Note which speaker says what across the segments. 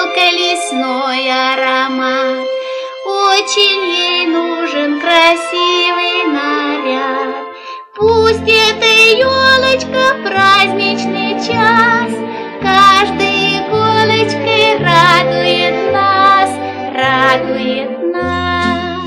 Speaker 1: елка лесной аромат. Очень ей нужен красивый наряд. Пусть эта елочка в праздничный час каждой иголочкой радует нас, радует нас.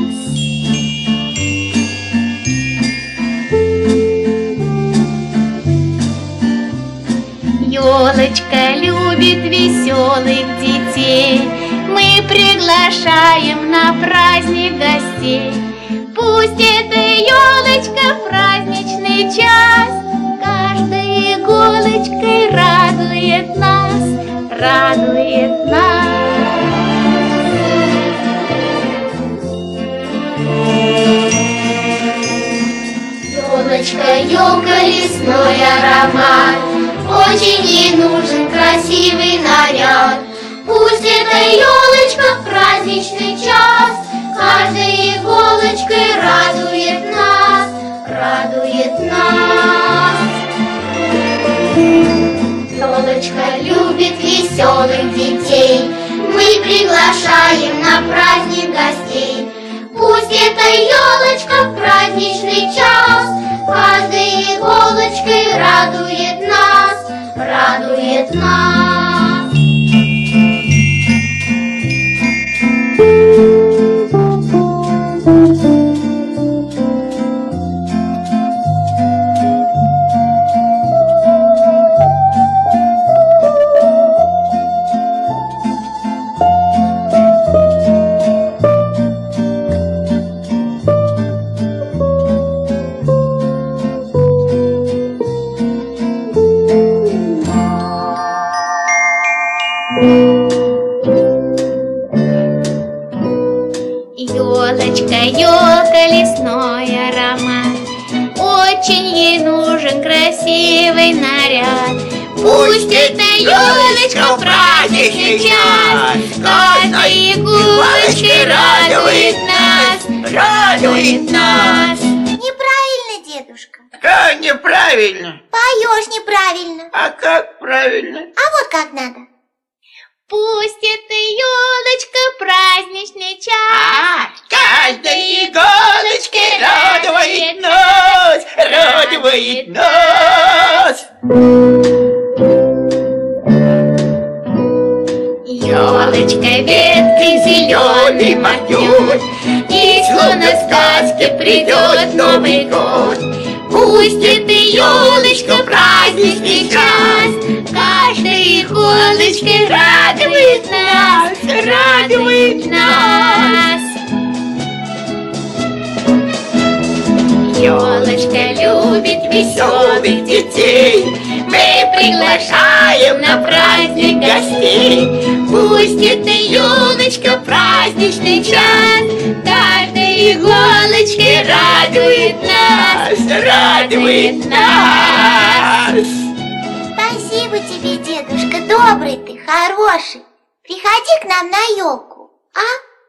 Speaker 1: Елочка любит веселых детей, мы приглашаем на праздник гостей. Пусть эта елочка в праздничный час каждой иголочкой радует нас, радует нас. Елочка, елка, лесной аромат, очень ей нужен красивый наряд. Пусть эта елочка в праздничный час каждой иголочкой радует нас, радует нас. Елочка любит веселых детей, мы приглашаем на праздник гостей. Пусть эта елочка в праздничный час каждой иголочкой радует нас, радует нас. Елочка, елка, лесной аромат, очень ей нужен красивый наряд. Пусть эта елочка в праздничный час каждой иголочкой радует нас, радует нас.
Speaker 2: Неправильно, дедушка.
Speaker 3: Как неправильно?
Speaker 2: Поешь неправильно.
Speaker 3: А как правильно?
Speaker 2: А вот как надо.
Speaker 1: Пусть эта елочка в праздничный час
Speaker 3: Каждой иголочкой радует нас, радует нас.
Speaker 1: елочка веткой зеленой махнет, и словно в сказке придет Новый год. Пусть эта елочка в праздничный час каждой иголочкой радует нас, радует нас. Елочка любит веселых детей, мы приглашаем на праздник гостей. Пусть эта елочка в праздничный час каждой иголочкой радует нас, радует нас.
Speaker 2: Спасибо тебе, дедушка, добрый ты, хороший. Приходи к нам на елку, а?